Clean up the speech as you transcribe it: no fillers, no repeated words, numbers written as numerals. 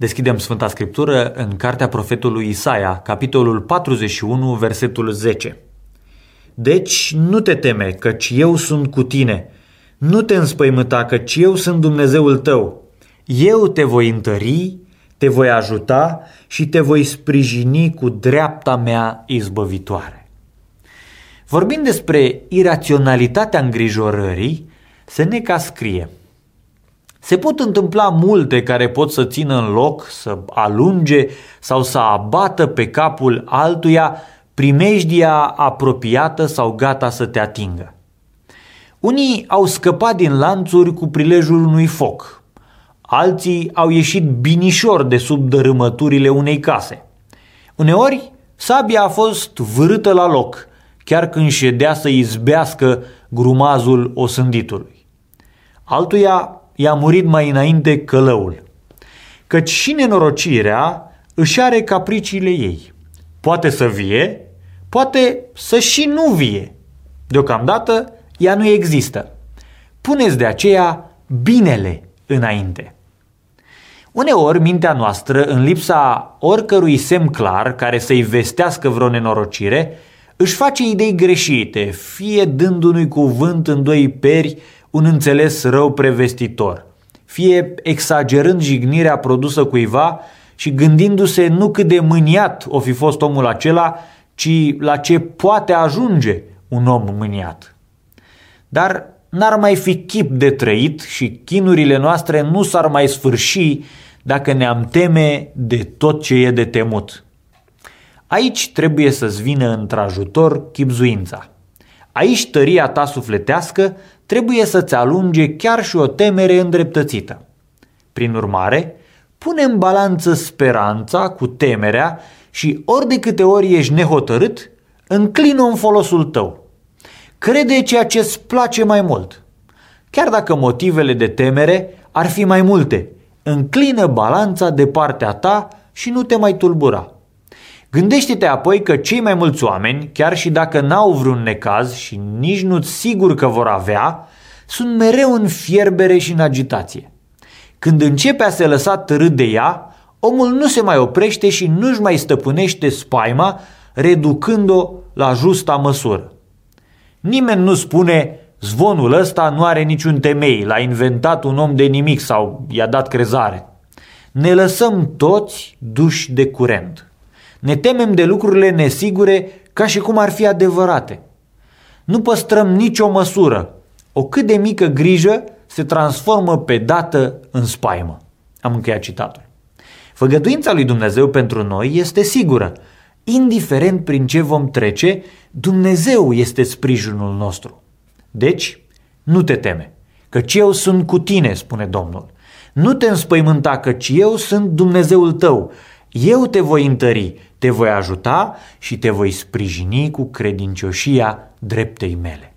Deschidem Sfânta Scriptură în cartea profetului Isaia, capitolul 41, versetul 10. Deci nu te teme, căci eu sunt cu tine. Nu te înspăimânta, căci eu sunt Dumnezeul tău. Eu te voi întări, te voi ajuta și te voi sprijini cu dreapta mea izbăvitoare. Vorbind despre iraționalitatea îngrijorării, Seneca scrie: se pot întâmpla multe care pot să țină în loc, să alunge sau să abată pe capul altuia primejdia apropiată sau gata să te atingă. Unii au scăpat din lanțuri cu prilejul unui foc, alții au ieșit binișor de sub dărâmăturile unei case. Uneori, sabia a fost vârâtă la loc, chiar când ședea să izbească grumazul osânditului. Altuia i-a murit mai înainte călăul, căci și nenorocirea își are capriciile ei. Poate să vie, poate să și nu vie. Deocamdată ea nu există. Puneți de aceea binele înainte. Uneori mintea noastră, în lipsa oricărui semn clar care să-i vestească vreo nenorocire, își face idei greșite, fie dându-i cuvânt în doi peri un înțeles rău prevestitor, fie exagerând jignirea produsă cuiva și gândindu-se nu cât de mâniat o fi fost omul acela, ci la ce poate ajunge un om mâniat. Dar n-ar mai fi chip de trăit și chinurile noastre nu s-ar mai sfârși dacă ne-am teme de tot ce e de temut. Aici trebuie să-ți vină într-ajutor chibzuința. Aici tăria ta sufletească trebuie să-ți alunge chiar și o temere îndreptățită. Prin urmare, pune în balanță speranța cu temerea și ori de câte ori ești nehotărât, înclină-o în folosul tău. Crede ceea ce îți place mai mult. Chiar dacă motivele de temere ar fi mai multe, înclină balanța de partea ta și nu te mai tulbura. Gândește-te apoi că cei mai mulți oameni, chiar și dacă n-au vreun necaz și nici nu-ți sigur că vor avea, sunt mereu în fierbere și în agitație. Când începe a se lăsa târât de ea, omul nu se mai oprește și nu-și mai stăpânește spaima, reducând-o la justa măsură. Nimeni nu spune: zvonul ăsta nu are niciun temei, l-a inventat un om de nimic sau i-a dat crezare. Ne lăsăm toți duși de curent. Ne temem de lucrurile nesigure ca și cum ar fi adevărate. Nu păstrăm nicio măsură. O cât de mică grijă se transformă pe dată în spaimă. Am încheiat citatul. Făgăduința lui Dumnezeu pentru noi este sigură. Indiferent prin ce vom trece, Dumnezeu este sprijinul nostru. Deci, nu te teme, căci eu sunt cu tine, spune Domnul. Nu te înspăimânta, căci eu sunt Dumnezeul tău. Eu te voi întări, te voi ajuta și te voi sprijini cu credincioșia dreptei mele.